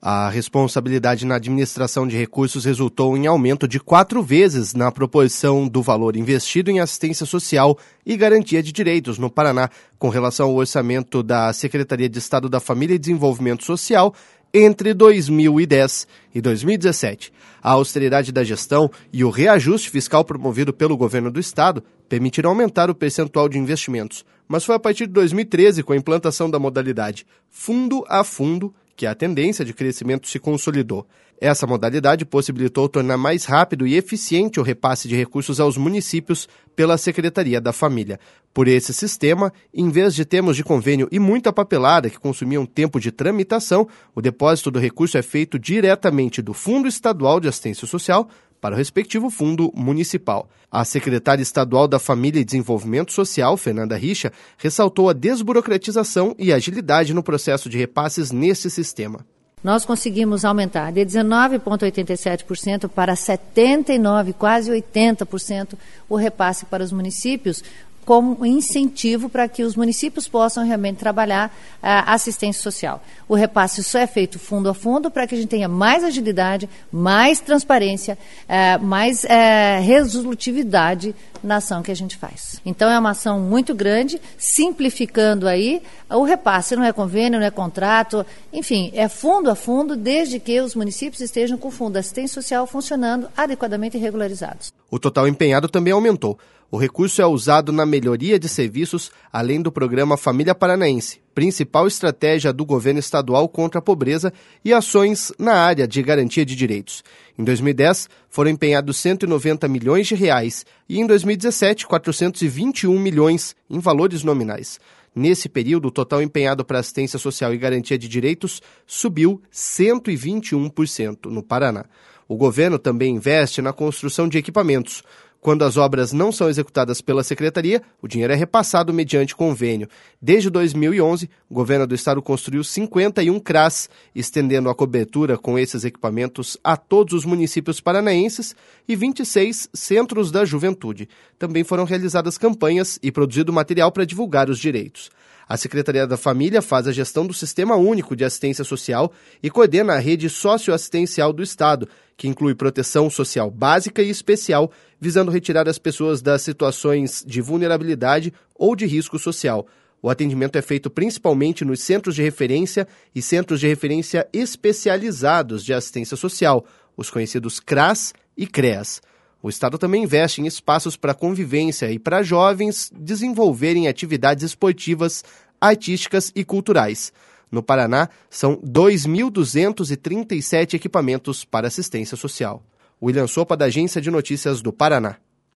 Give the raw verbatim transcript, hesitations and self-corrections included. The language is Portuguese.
A responsabilidade na administração de recursos resultou em aumento de quatro vezes na proporção do valor investido em assistência social e garantia de direitos no Paraná, com relação ao orçamento da Secretaria de Estado da Família e Desenvolvimento Social entre dois mil e dez e dois mil e dezessete. A austeridade da gestão e o reajuste fiscal promovido pelo governo do estado permitiram aumentar o percentual de investimentos, mas foi a partir de dois mil e treze, com a implantação da modalidade fundo a fundo, que a tendência de crescimento se consolidou. Essa modalidade possibilitou tornar mais rápido e eficiente o repasse de recursos aos municípios pela Secretaria da Família. Por esse sistema, em vez de termos de convênio e muita papelada que consumiam tempo de tramitação, o depósito do recurso é feito diretamente do Fundo Estadual de Assistência Social para o respectivo fundo municipal. A secretária estadual da Família e Desenvolvimento Social, Fernanda Richa, ressaltou a desburocratização e agilidade no processo de repasses nesse sistema. Nós conseguimos aumentar de dezenove vírgula oitenta e sete por cento para setenta e nove por cento, quase oitenta por cento, o repasse para os municípios, como incentivo para que os municípios possam realmente trabalhar a assistência social. O repasse só é feito fundo a fundo para que a gente tenha mais agilidade, mais transparência, é, mais é, resolutividade na ação que a gente faz. Então é uma ação muito grande, simplificando aí o repasse. Não é convênio, não é contrato, enfim, é fundo a fundo, desde que os municípios estejam com o fundo de assistência social funcionando adequadamente e regularizados. O total empenhado também aumentou. O recurso é usado na melhoria de serviços, além do programa Família Paranaense, principal estratégia do governo estadual contra a pobreza, e ações na área de garantia de direitos. Em dois mil e dez, foram empenhados cento e noventa milhões de reais e em dois mil e dezessete, quatrocentos e vinte e um milhões em valores nominais. Nesse período, o total empenhado para assistência social e garantia de direitos subiu cento e vinte e um por cento no Paraná. O governo também investe na construção de equipamentos. Quando as obras não são executadas pela Secretaria, o dinheiro é repassado mediante convênio. Desde dois mil e onze, o governo do estado construiu cinquenta e um C R A S, estendendo a cobertura com esses equipamentos a todos os municípios paranaenses, e vinte e seis centros da juventude. Também foram realizadas campanhas e produzido material para divulgar os direitos. A Secretaria da Família faz a gestão do Sistema Único de Assistência Social e coordena a rede socioassistencial do Estado, que inclui proteção social básica e especial, visando retirar as pessoas das situações de vulnerabilidade ou de risco social. O atendimento é feito principalmente nos centros de referência e centros de referência especializados de assistência social, os conhecidos C R A S e C R E A S. O Estado também investe em espaços para convivência e para jovens desenvolverem atividades esportivas, artísticas e culturais. No Paraná, são dois mil duzentos e trinta e sete equipamentos para assistência social. William Sopa, da Agência de Notícias do Paraná.